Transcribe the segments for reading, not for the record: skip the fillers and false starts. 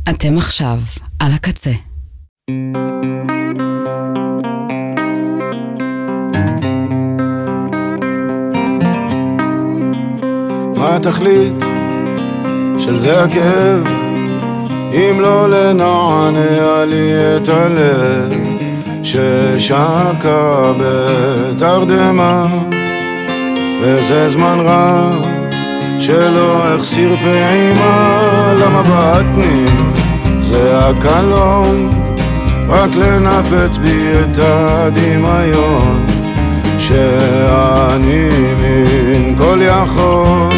אתם עכשיו על הקצה. מה התכלית של זה הכאב אם לא לנענע לי את הלב ששקע בתרדמה, וזה זמן רב שלא החסיר פעימה למבטנים. זה הקלום רק לנפץ בי את הדמיון שאני מן כל יכול.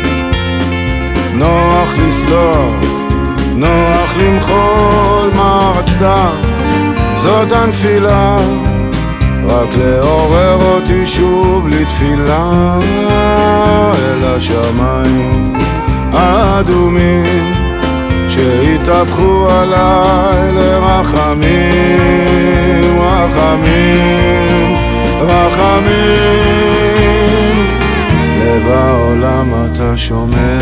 נוח לסלוח, נוח למחול, מה רצתה זאת הנפילה, רק לעורר אותי שוב לתפילה אל השמיים האדומים שהתהפכו עליי לרחמים, רחמים, רחמים. לב העולם אתה שומע,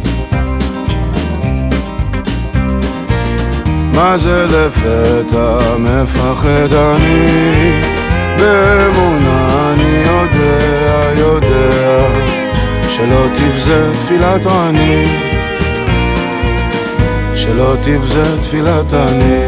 מה זה לפתע מפחד אני, באמונה אני יודע שלא תבזה תפילת אני, שלא תבזה תפילת אני.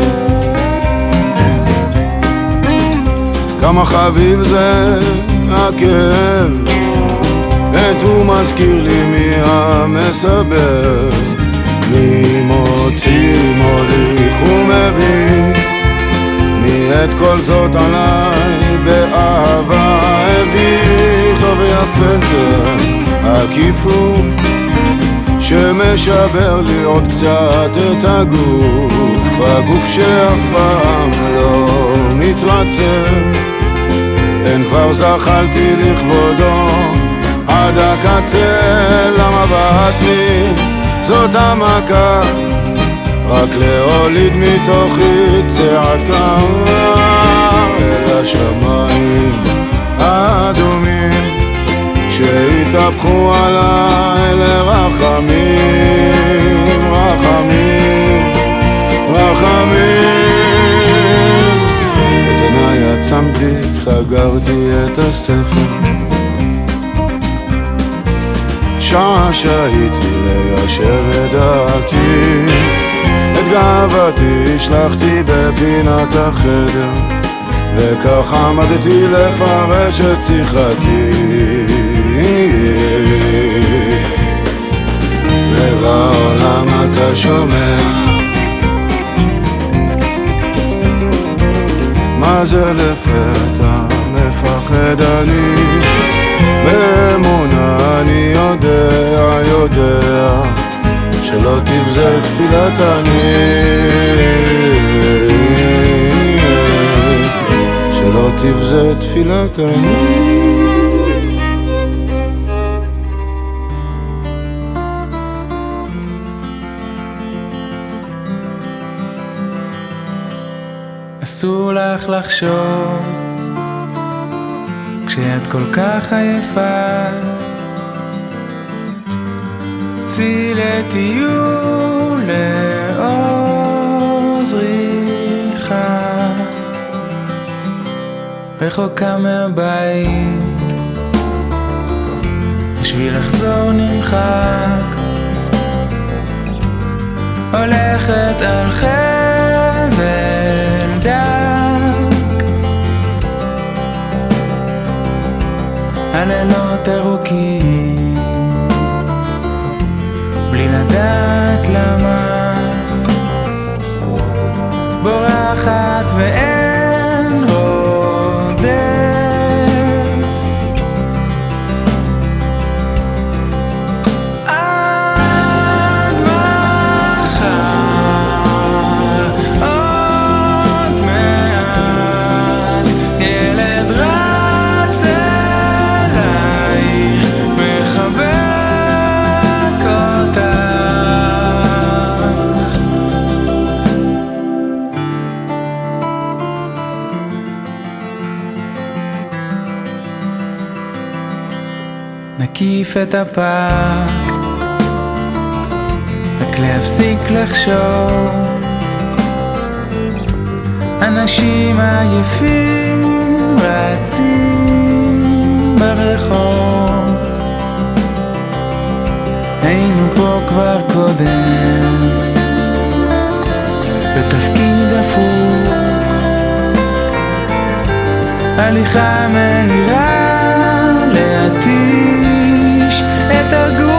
כמה חביב זה הכאב, את הוא מזכיר לי מי המסבר, מי מוציא מוליך ומבין, מי את כל זאת עליי באהבה הביא. טוב ויפה זה הכיפוף שמשבר לי עוד קצת את הגוף, הגוף שאף פעם לא מתרצה, אין כבר זכלתי לכבודו עד הקצה. למבטני זאת המכה, רק להוליד מתוכי צעקה אל השמיים האדומים שהתהפכו עליי לרחמים, רחמים, רחמים. את עיניי עצמתי, סגרתי את הספר, שעה שהייתי ליישב את דעתי, את גאוותי השלחתי בפינת החדר, וכך עמדתי לפרש את שיחתי. לב העולם אתה שומע, מה זה לפתע מפחד אני, באמונה אני יודע שלא תבזה תפילת אני, שלא תבזה תפילת אני. אסור לך לחשוב כשאת כל כך עייפה, צאי לטיול לאור זריחה, רחוקה מהבית, בשביל לחזור נמחק, הולכת על חבל דק, הלילות ארוכים בלי לדעת למה, בורחת ואין רודף, עד מחר עוד מעט ילד רץ אלייך מחבק אותך. נקיף את הפארק, רק להפסיק לחשוב. אנשים עייפים רצים ברחוב, היינו פה כבר קודם בתפקיד הפוך, הליכה מהירה להתיש את הגוף.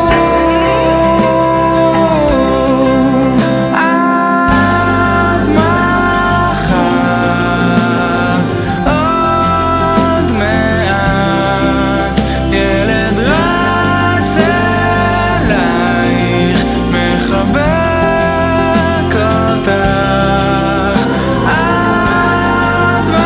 עד מחר עוד מעט ילד רץ אלייך מחבק אותך. עד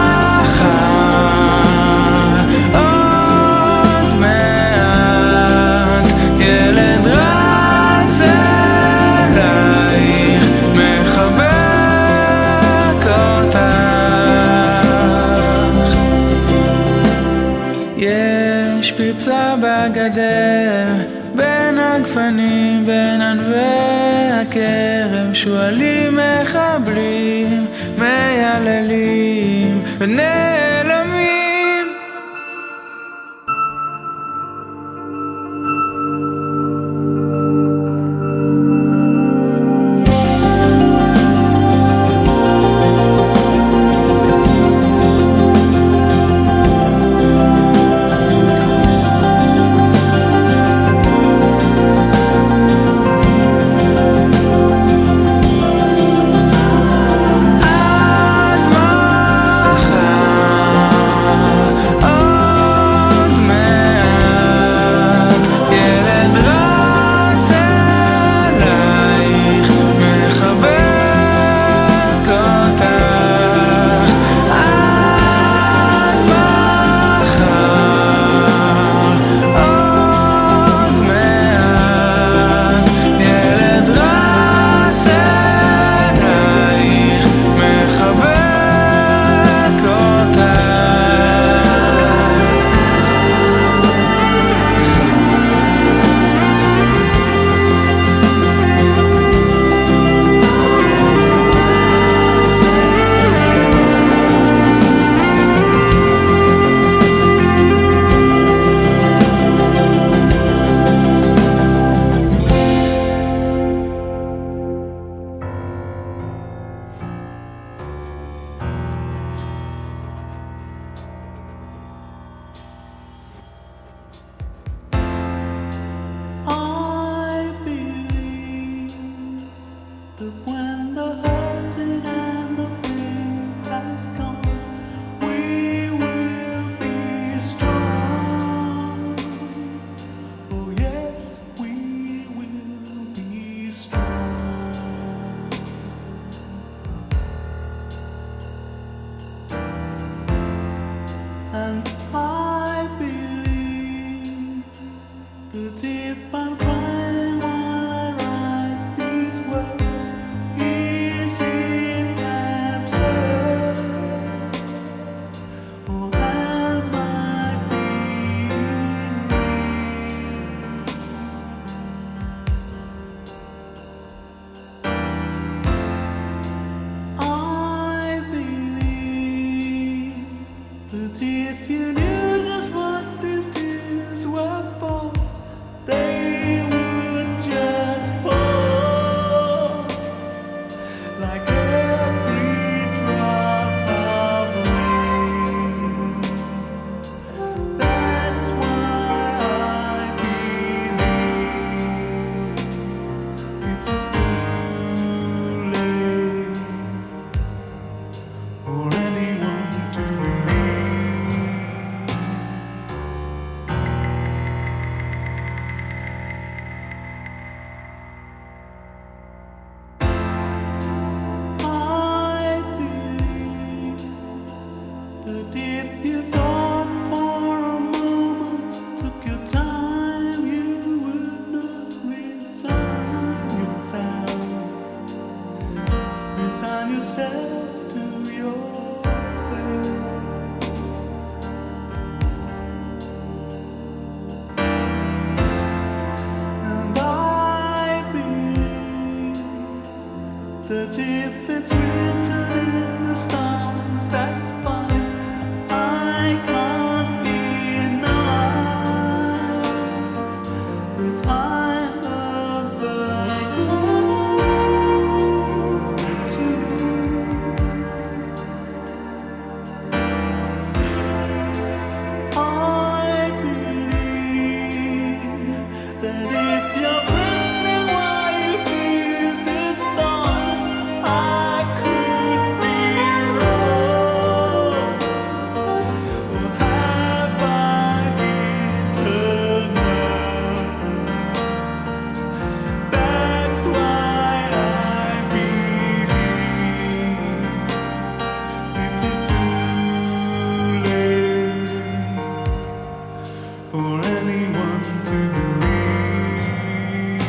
מחר עוד מעט ילד רץ אלייך מחבק אותך. יש פרצה בגדר בין הגפנים, בין ענבי הכרם, שואלים מחבלים, מייללים ונעלמים. That if it's written in the stars, that's fine. I can't deny the time of the I believe that if you're listening while you hear this song, I could be wrong. Or have I eternal? That's why I believe it is too late for anyone to believe.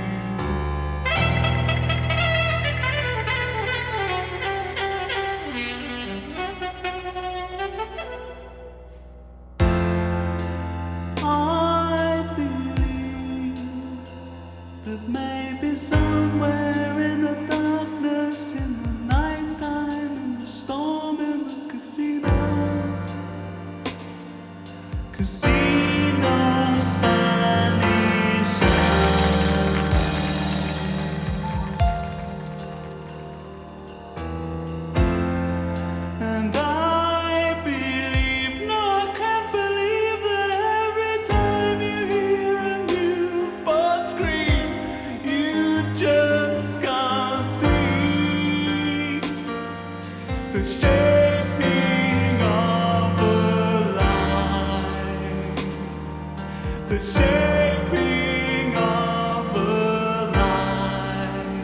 I believe that maybe somewhere in the darkness, in the nighttime, in the storm, in the Casino Spanish. And I believe, no, I can't believe that every time you hear a newborn scream, you just can't see the shaping of the line. The shaping of the line.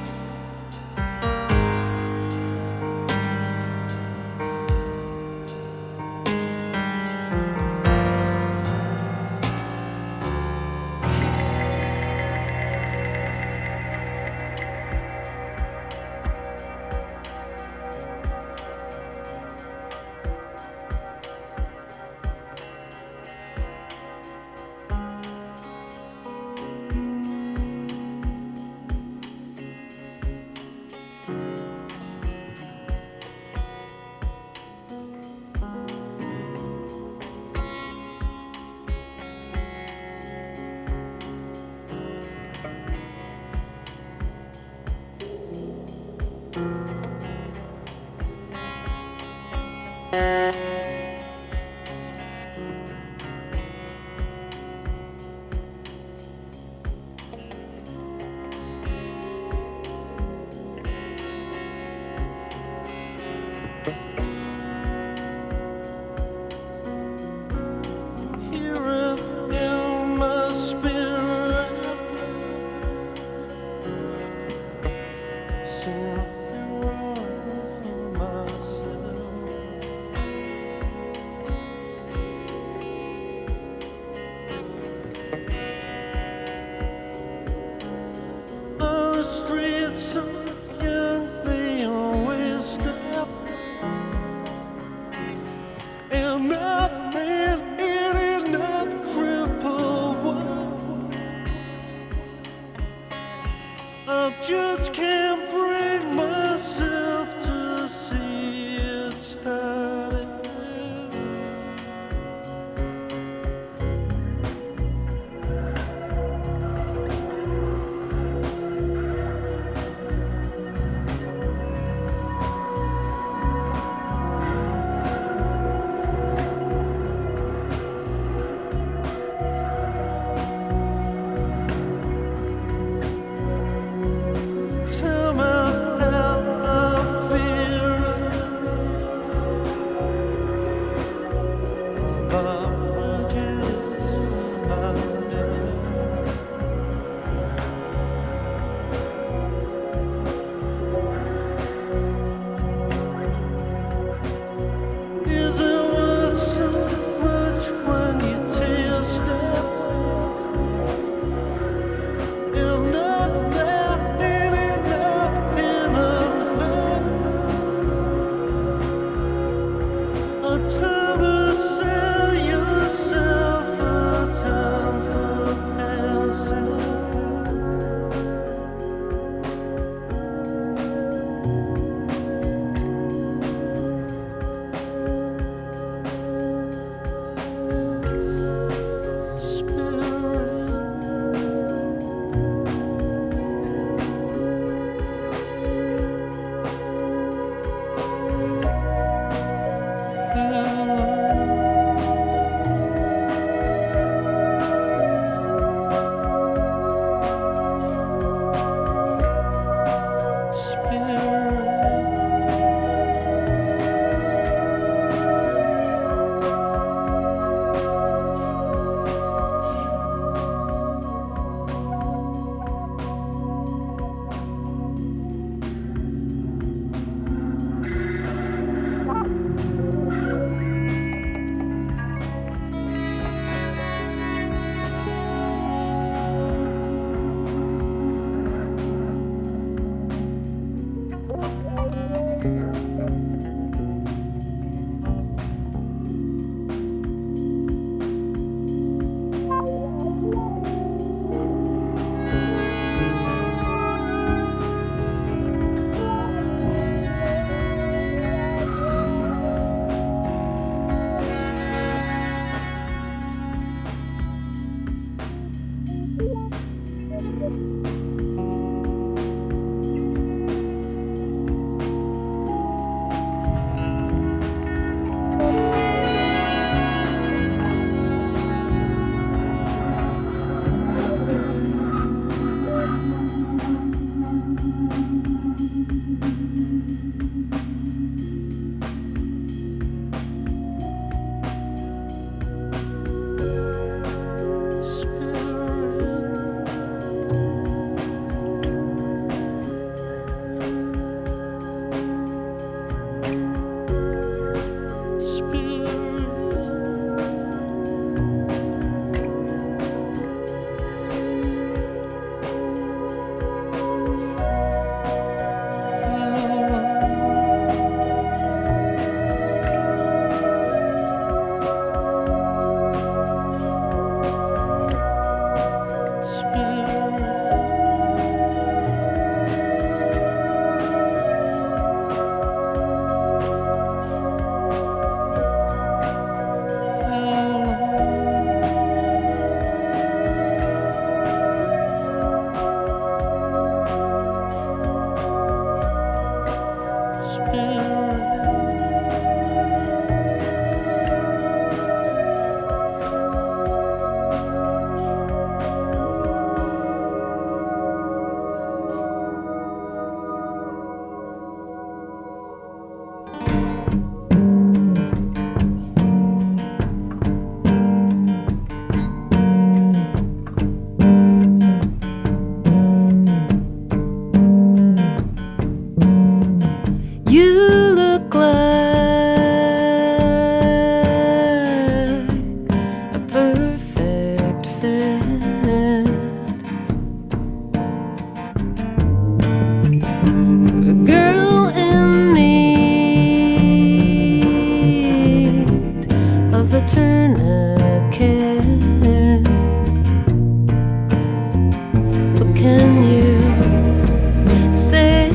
Hearing in my spirit, singing for myself. The streets so gently always step for a girl in need of a tourniquet. But can you save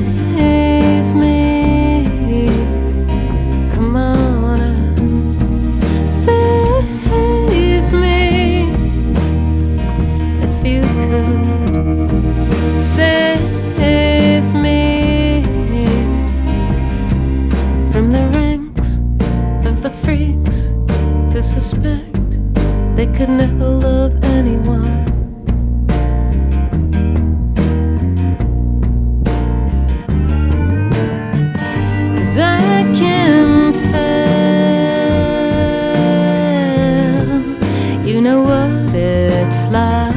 me? Come on and save me. If you could save me from the ranks of the freaks who suspect they could never love anyone. 'Cause I can tell, you know what it's like.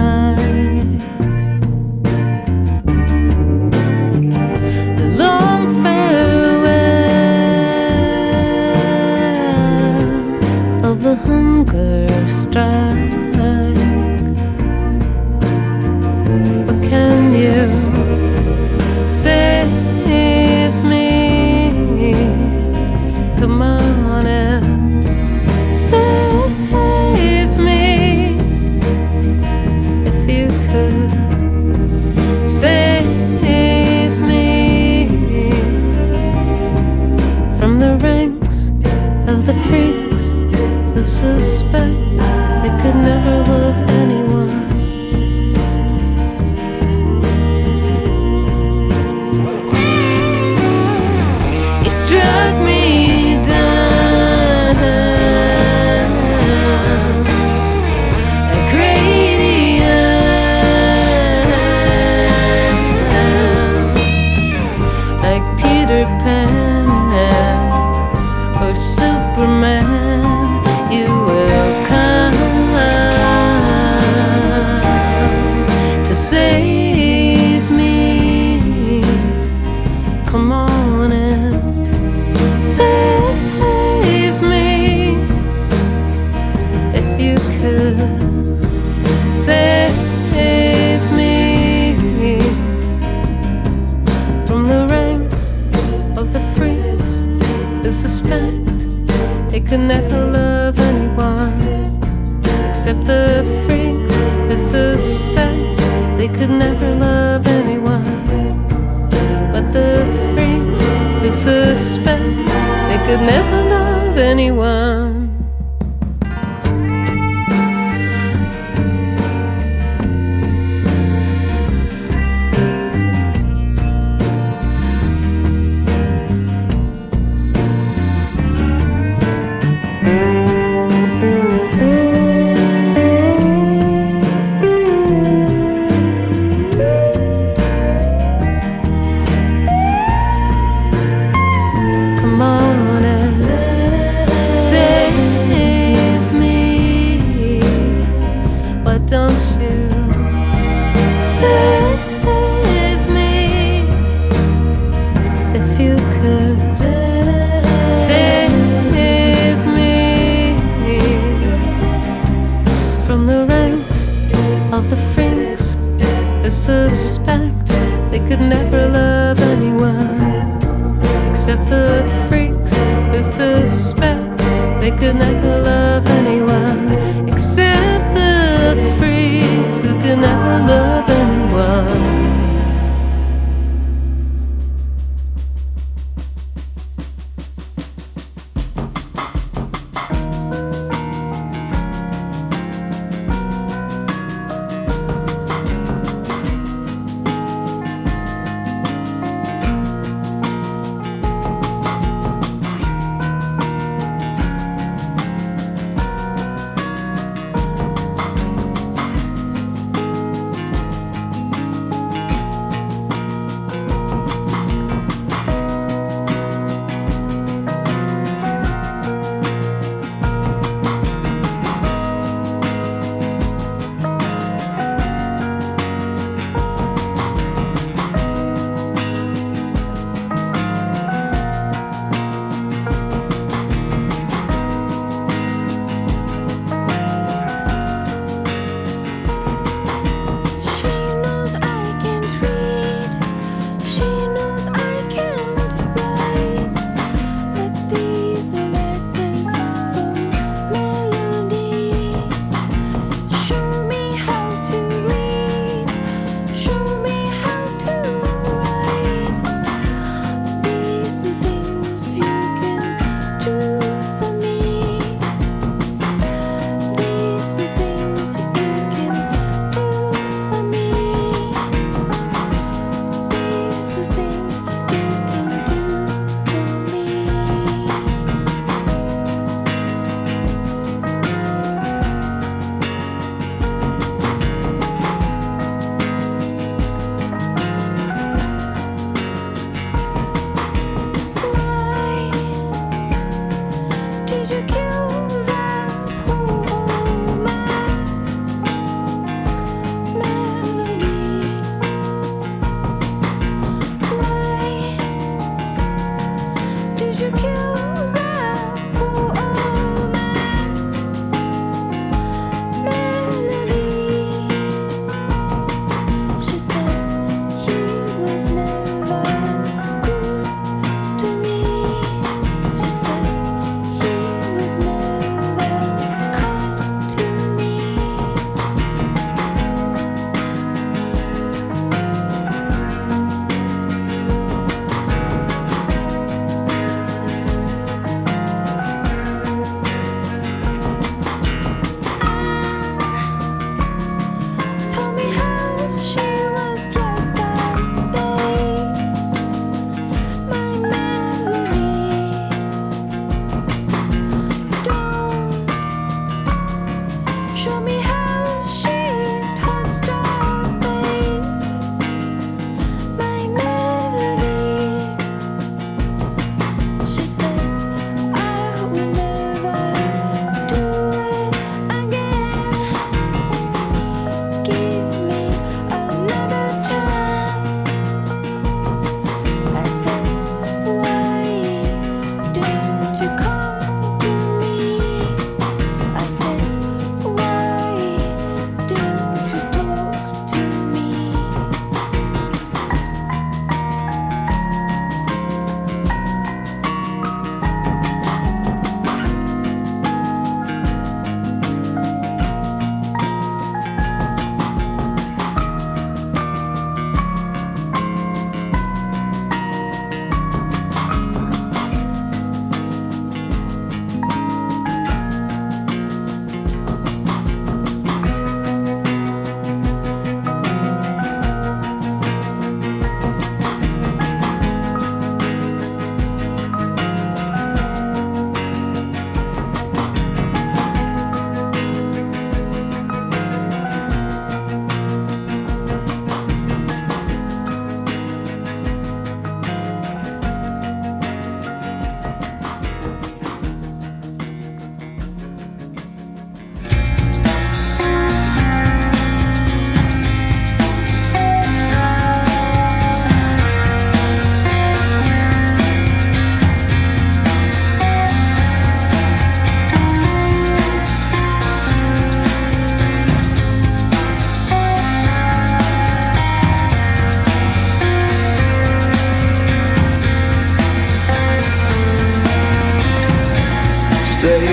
The long farewell of the hunger strike. But can you save me? Come on and save me. If you could save me from the ranks of the freaks who suspect they could never love anyone. You struck me down like radium, like Peter Pan or Superman. You will come to save me. Come on and save me. If you could save me from the ranks of the freaks who suspect they could never love anyone, except the freaks who suspect they could never love anyone. But the freaks who suspect they could never love anyone. Come on and save me. Why don't you save me? If you could save me from the ranks of the freaks who suspect they could never love anyone, except the freaks who suspect they could never love anyone, except the freaks who could never love anyone.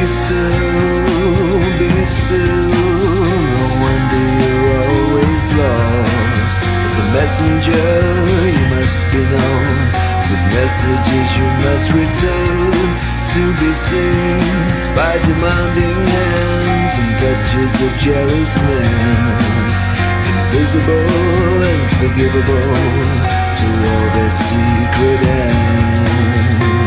still. No wonder you're always lost. As a messenger, you must be known. With messages you must return. To be seen by demanding hands and touches of jealous men. Invisible and forgivable to all their secret ends.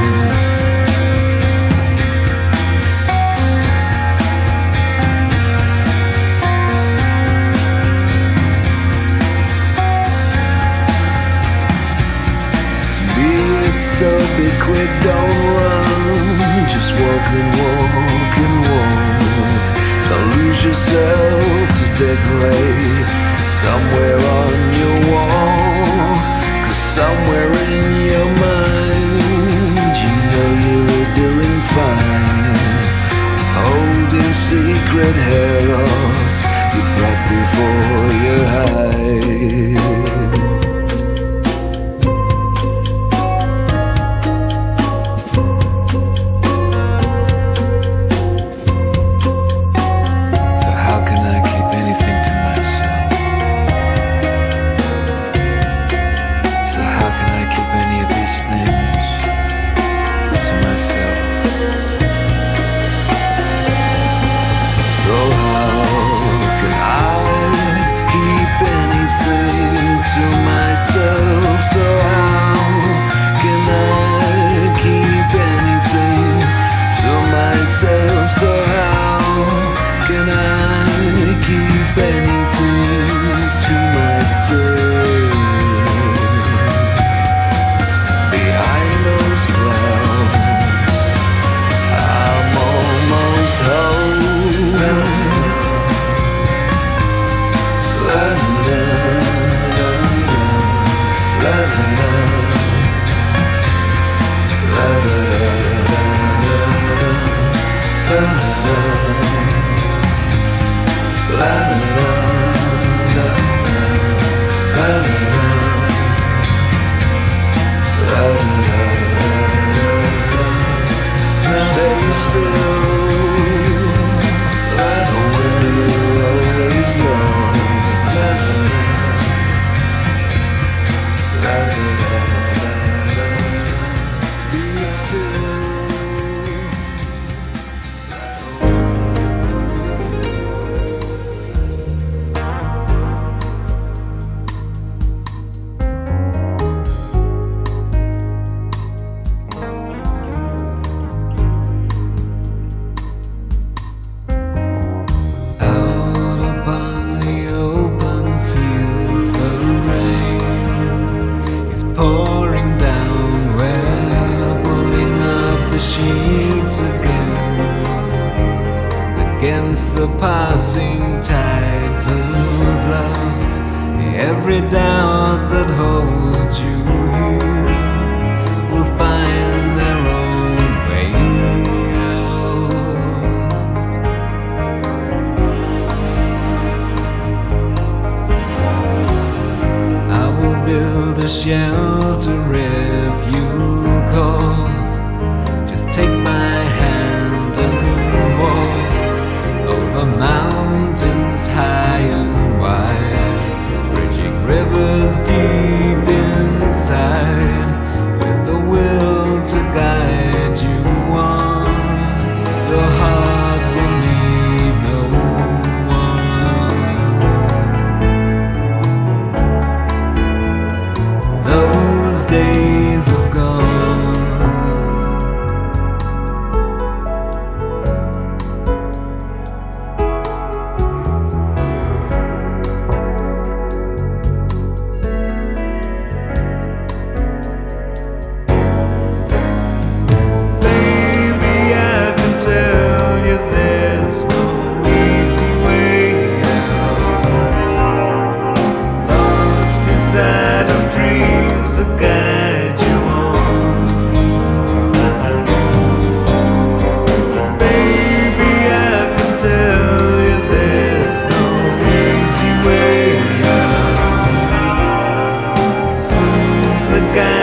So be quick, don't run. Just walk and walk and walk. Don't lose yourself to decorate somewhere on your wall. 'Cause somewhere in your mind you know you're doing fine. Holding secret heralds you brought before your eyes.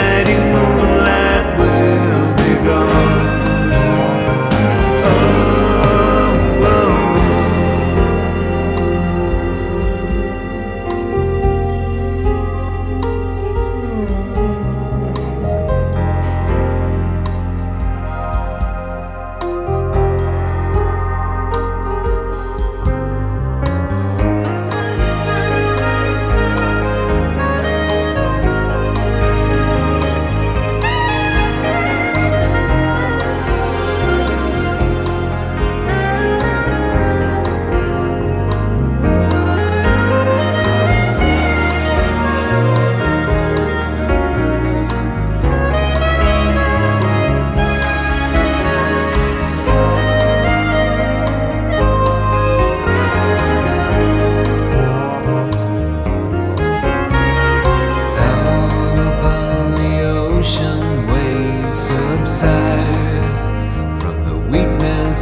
Moonlight will be gone. Oh,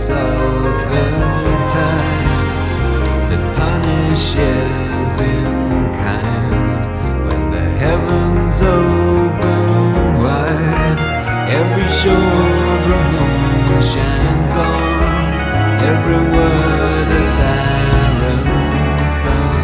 of the tide that punishes in kind. When the heavens open wide, every shore the moon shines on, every word a siren song.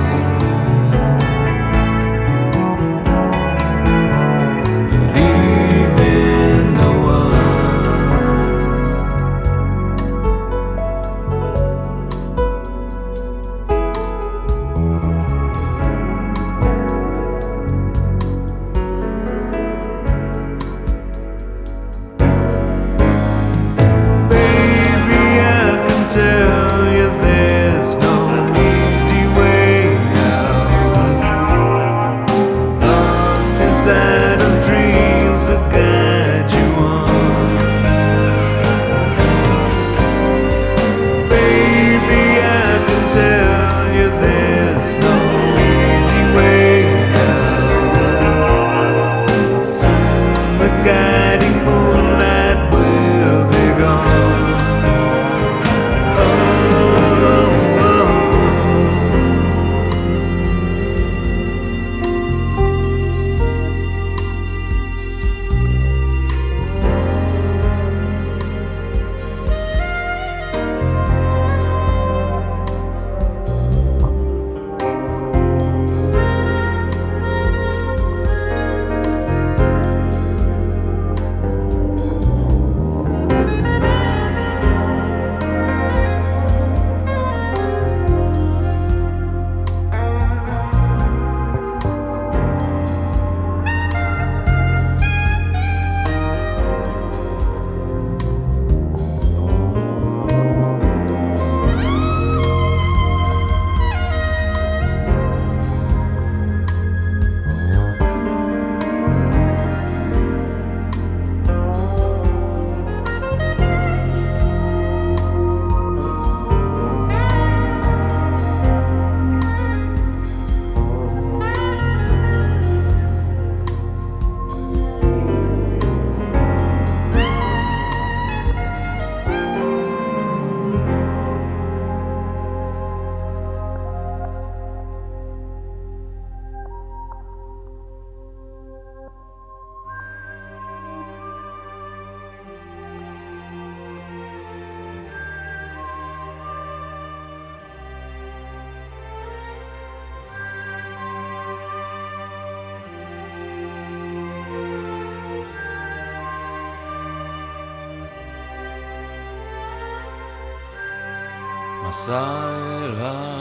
מסע אל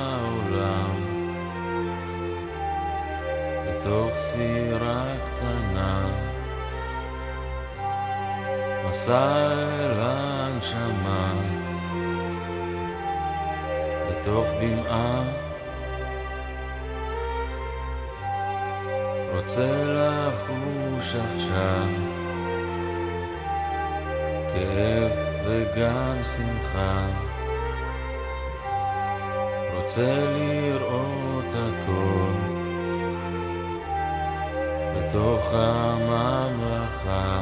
העולם בתוך סירה קטנה, מסע אל הנשמה בתוך דמעה, רוצה לחוש עכשיו כאב וגם שמחה, רוצה לראות הכל בתוך הממלכה.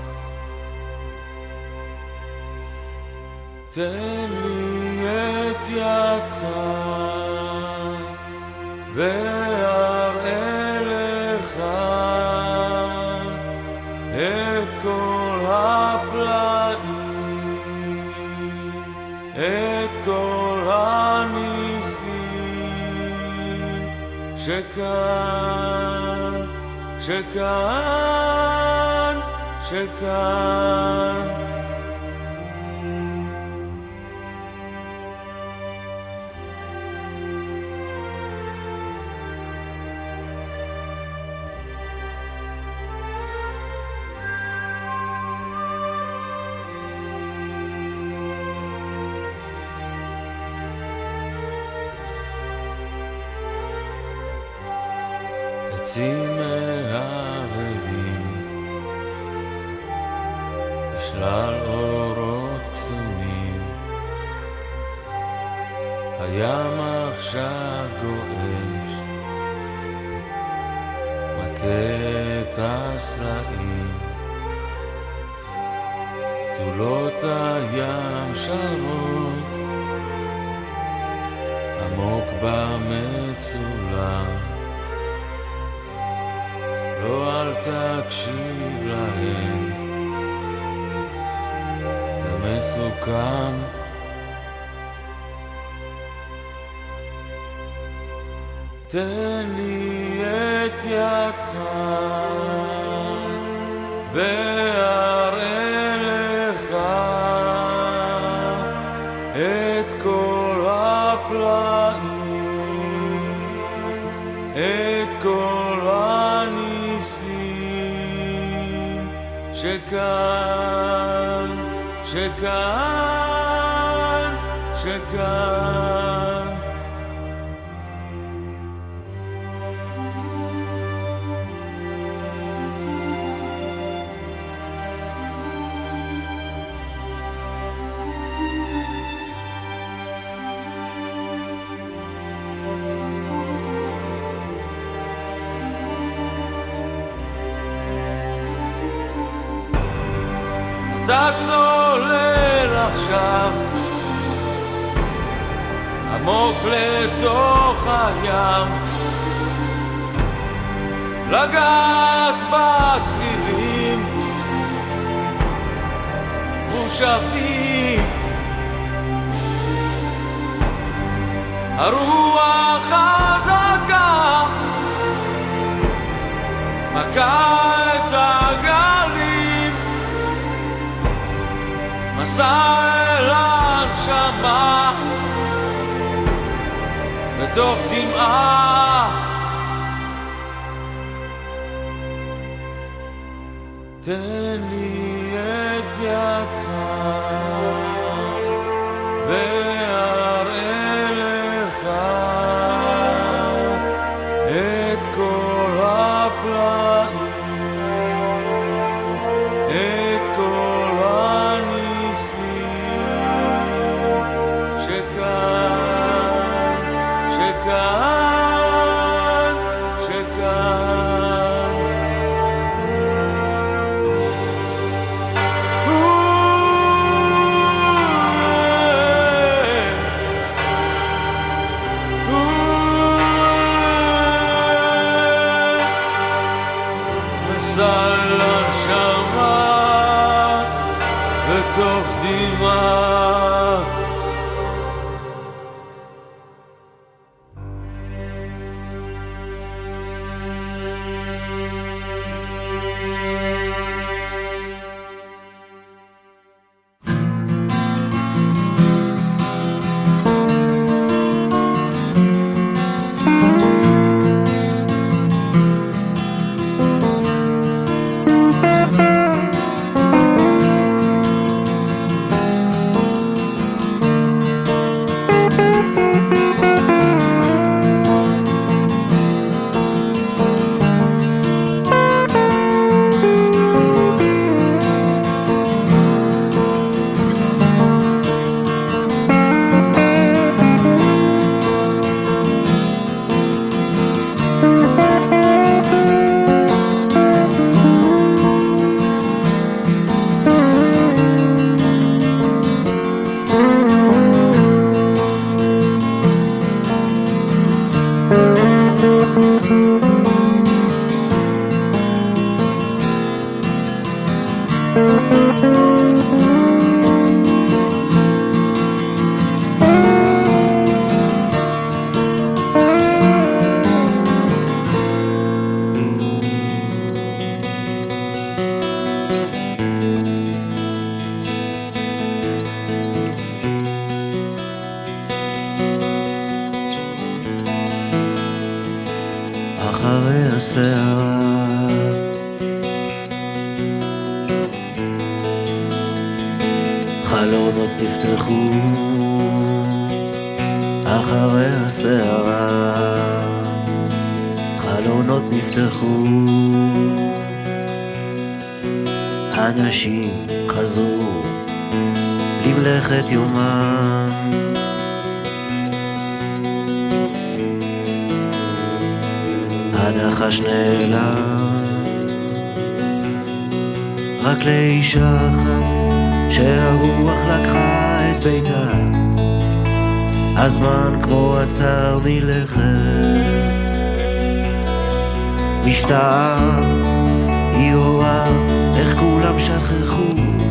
תן לי את ידך ואראה לך את כל הפלאים, את כל הניסים שכאן, שכאן, שכאן. עצים מהבהבים בשלל אורות קסומים, הים עכשיו גועש מכה את הסלעים, בתולות הים שרות עמוק במצולה, לא אל תקשיב להם, זה מסוכן. תן לי את ידך ואראה לך את כל הפלאים, את כל הניסים שכאן, שכאן, שכאן. אתה צולל עכשיו עמוק לתוך הים, לגעת בצלילים חושבים, הרוח חזקה מכה את הגלים, מסע אל הנשמה בתוך דמעה. תן לי את ידך ואראה לך את כל הפלאים, את כל הניסים שכאן, שכאן, שכאן. מסע אל הנשמה בתוך דמעה. אחרי הסערה חלונות נפתחו, אחרי הסערה חלונות נפתחו, אנשים חזרו למלאכת יומם, הנחש נעלם רק לאישה אחת שהרוח לקחה את ביתה, הזמן כמו עצר מלכת. משתעה, היא רואה איך כולם שכחו,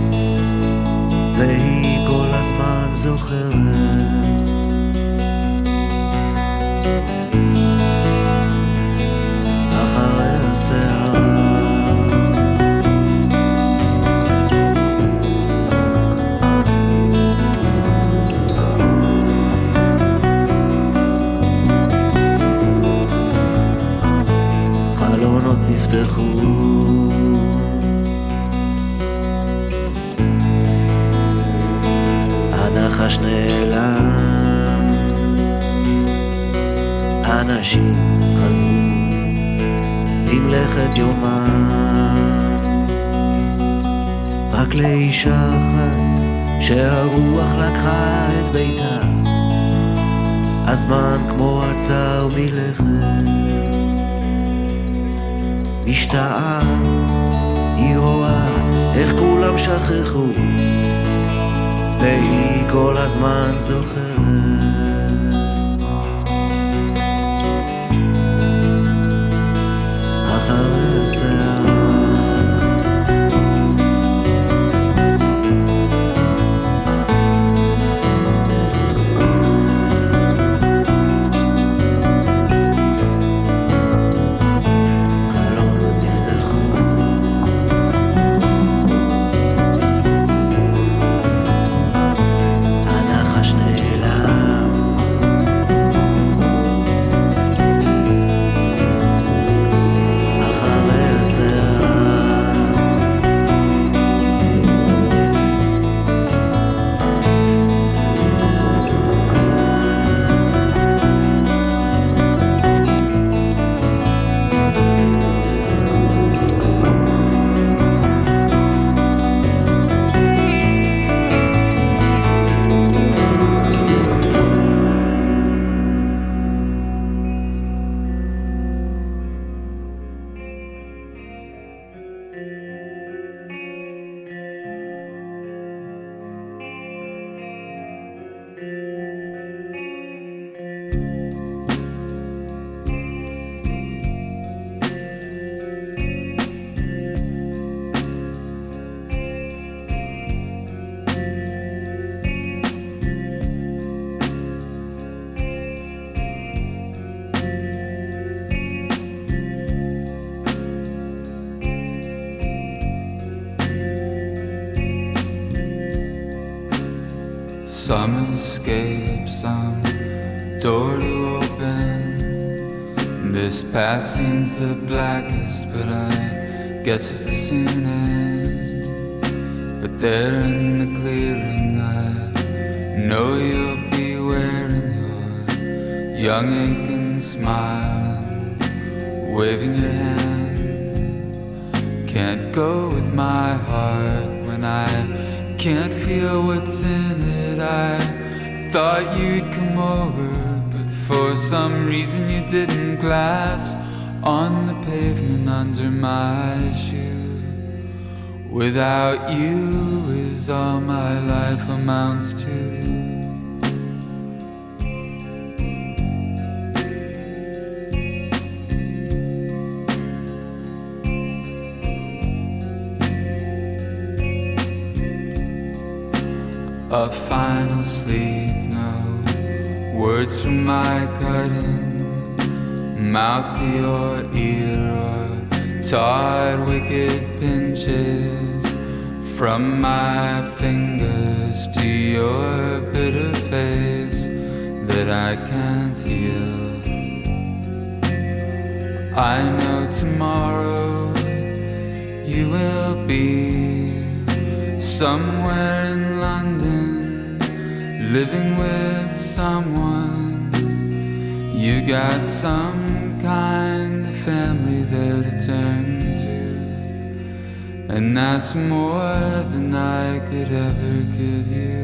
והיא כל הזמן זוכרת. אחרי הסערה חלונות נפתחו, הנחש נעלם, אנשים חזרו עם לכת יומם, רק לאישה אחת שהרוח לקחה את ביתה, הזמן כמו עצר מלכת. משתעה, היא רואה איך כולם שכחו, והיא כל הזמן זוכרת. אחרי הסערה Some escape, some door to open. This path seems the blackest, but I guess it's the soonest. But there in the clearing, I know you'll be wearing your young aching smile and waving your hand. Can't go with my heart when I can't feel what's in it. I thought you'd come over, but for some reason you didn't. Glass on the pavement under my shoe. Without you is all my life amounts to. A final sleep, no words from my cutting mouth to your ear, or tired wicked pinches from my fingers to your bitter face that I can't heal. I know tomorrow you will be somewhere in London, living with someone. You got some kind of family there to turn to, and that's more than I could ever give you.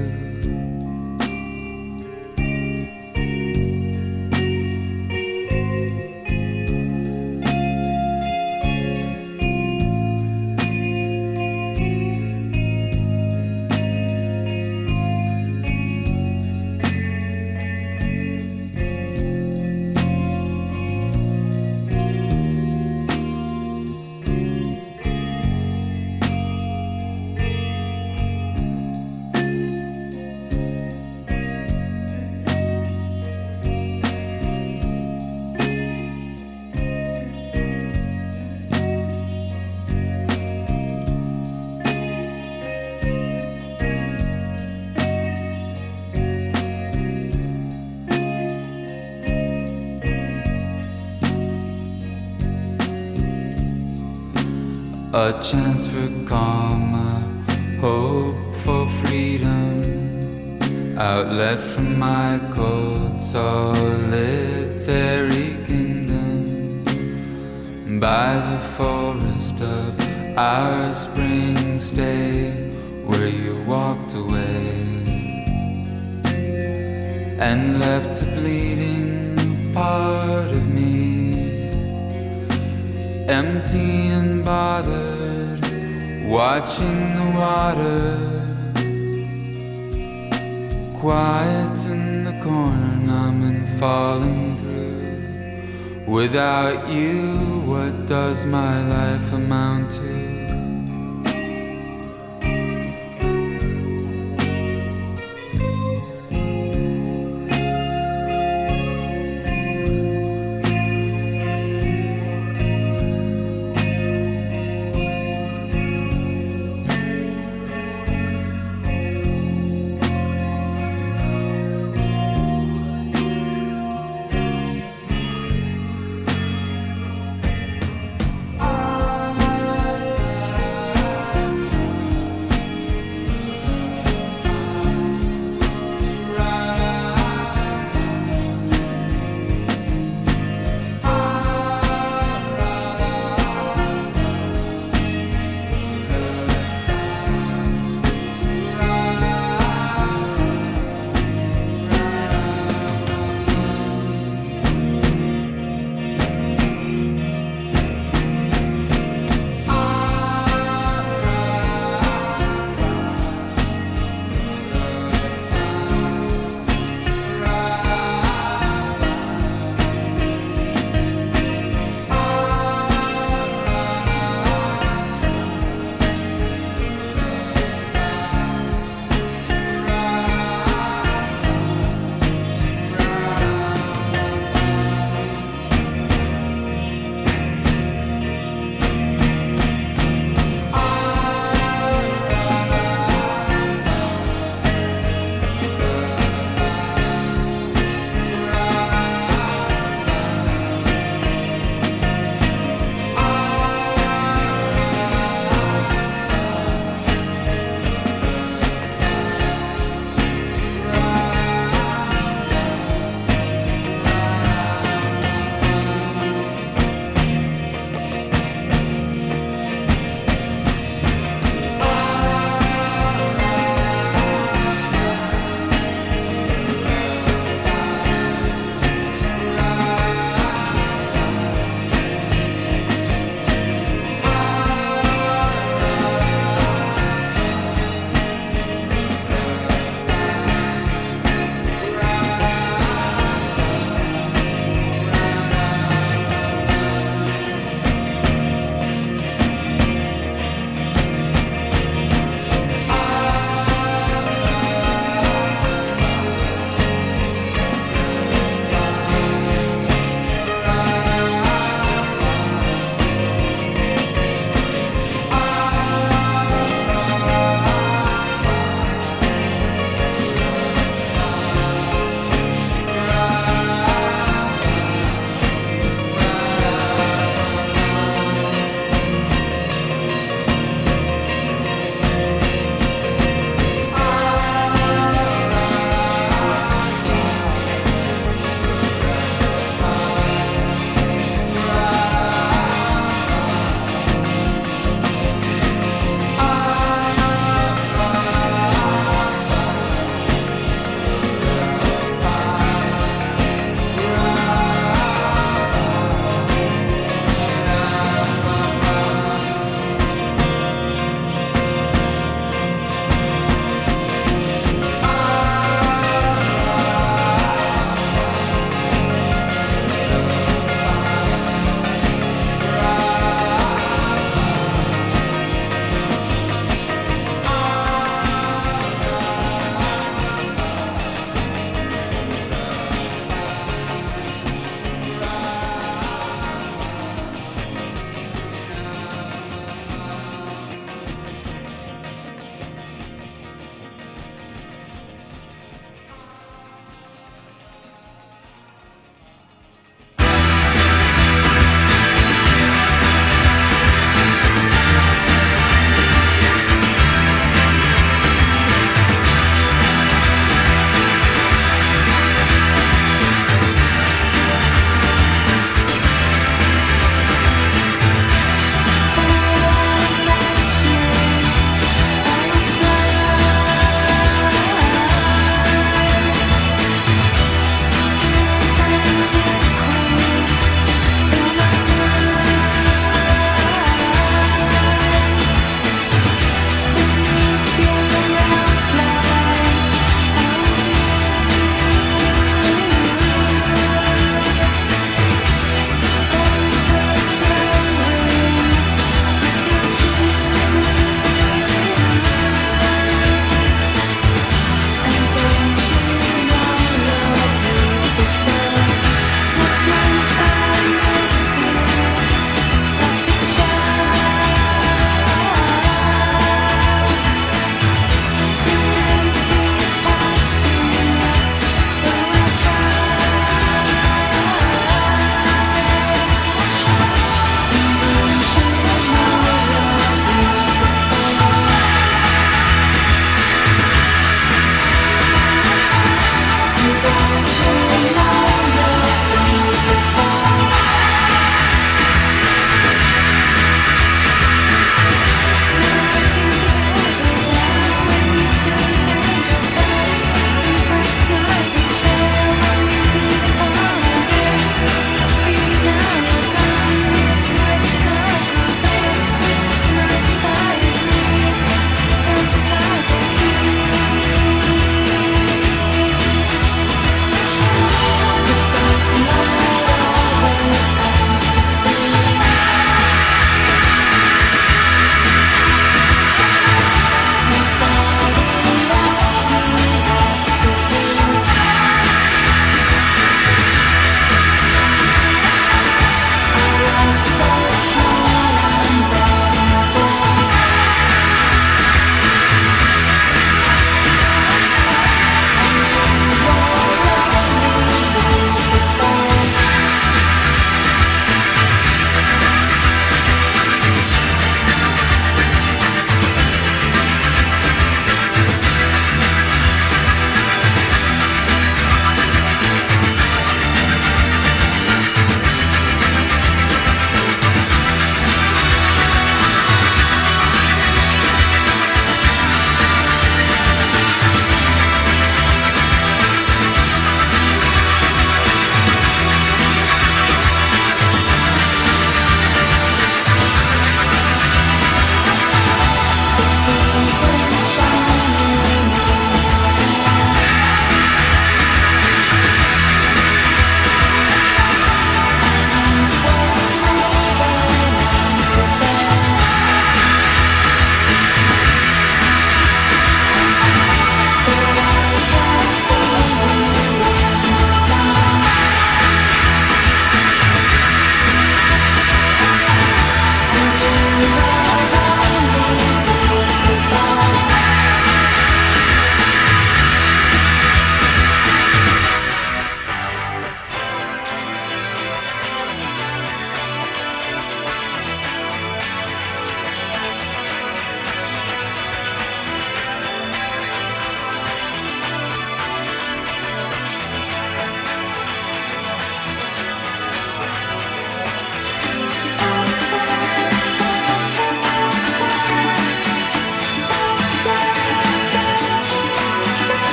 a chance for calm, a hope for freedom, outlet from my cold solitary kingdom, by the forest of our spring stay, where you walked away and left a bleeding part of me, empty and bothered, watching the water, quiet in the corner, numb and falling through. Without you, what does my life amount to?